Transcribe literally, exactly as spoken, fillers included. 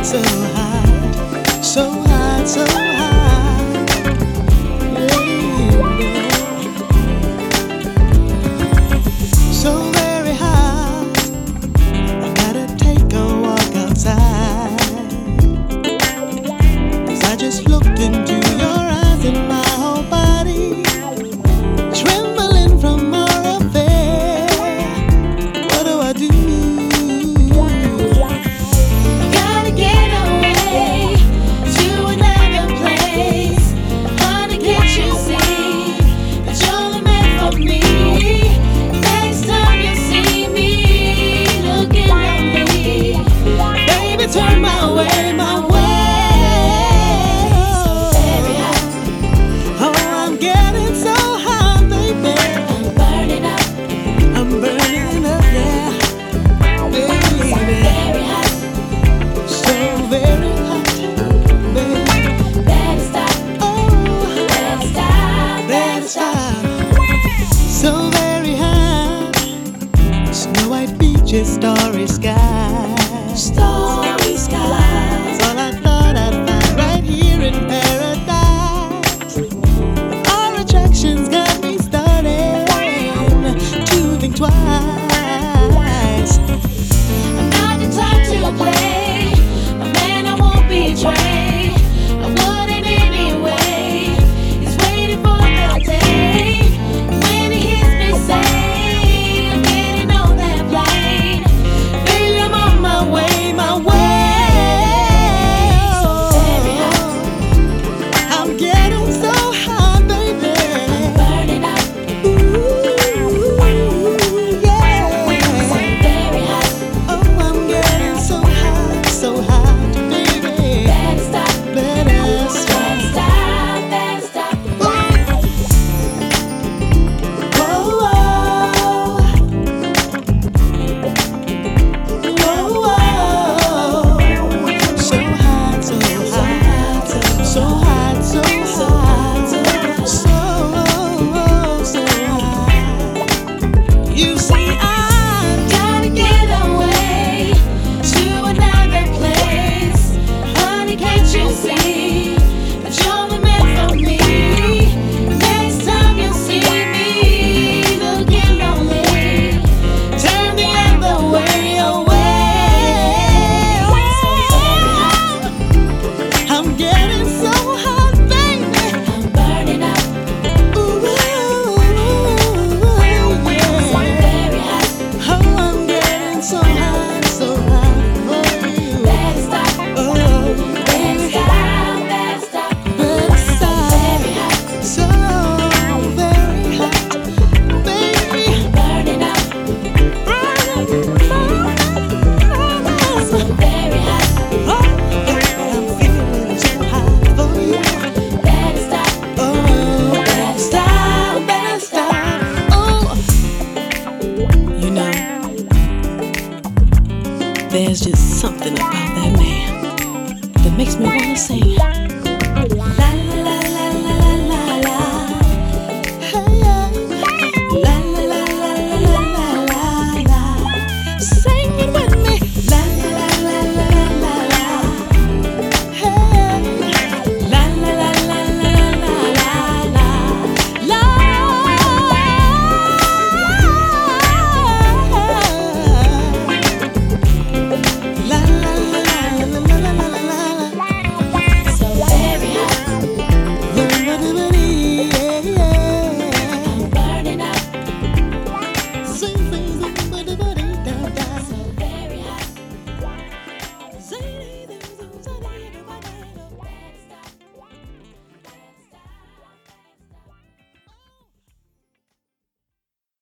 so hot, so hot, so hot. Yeah. So very hot, I gotta take a walk outside. 'Cause I just looked into your eyes and my whole body trembling from our affair. What do I do? Gotta get away to another place. Honey, can't you see that you're the man for me? Next time you see me looking lonely, baby, turn my way, my way. So very hot. Oh, I'm getting so hot, baby. I'm burning up. I'm burning up, yeah, So baby. very hot. So very hot, baby. Better stop. Oh, Better stop. better stop. So very hot. Snow white beaches, starry skies. Starry skies. That's all I thought I'd find right here in paradise. Our attractions got me started to think twice. I'm not the type to play. A man I won't betray. I wouldn't anyway. He's waiting for the day when he hears me say, I'm getting on that plane. Baby, I'm on my way, my way. So very hot. I'm getting so hot, baby. I'm burning up. Ooh, So yeah. very hot. Oh, I'm getting so hot, so hot, baby. Better stop. Better Better stop. stop. Better stop. Whoa, whoa. Whoa, whoa. So hot, so hot, so hot, so hot, so, so hot. You see, I Gotta get away to another place. Honey, can't you see that you're the man for me? Next time you see me looking lonely, turn the other way away. So very hot. I'm getting so hot, baby. I'm burning up. Ooh, So yeah. very hot. Oh, I'm getting so hot, so hot for you. Better stop. Oh, Better stop. Better stop. better stop. Very hot. So very hot, baby. Burning up. So very hot. Oh, I'm feeling so hot for you. Better stop. Oh, Better stop. Better stop. oh. You know, there's just something about that man that makes me wanna sing. La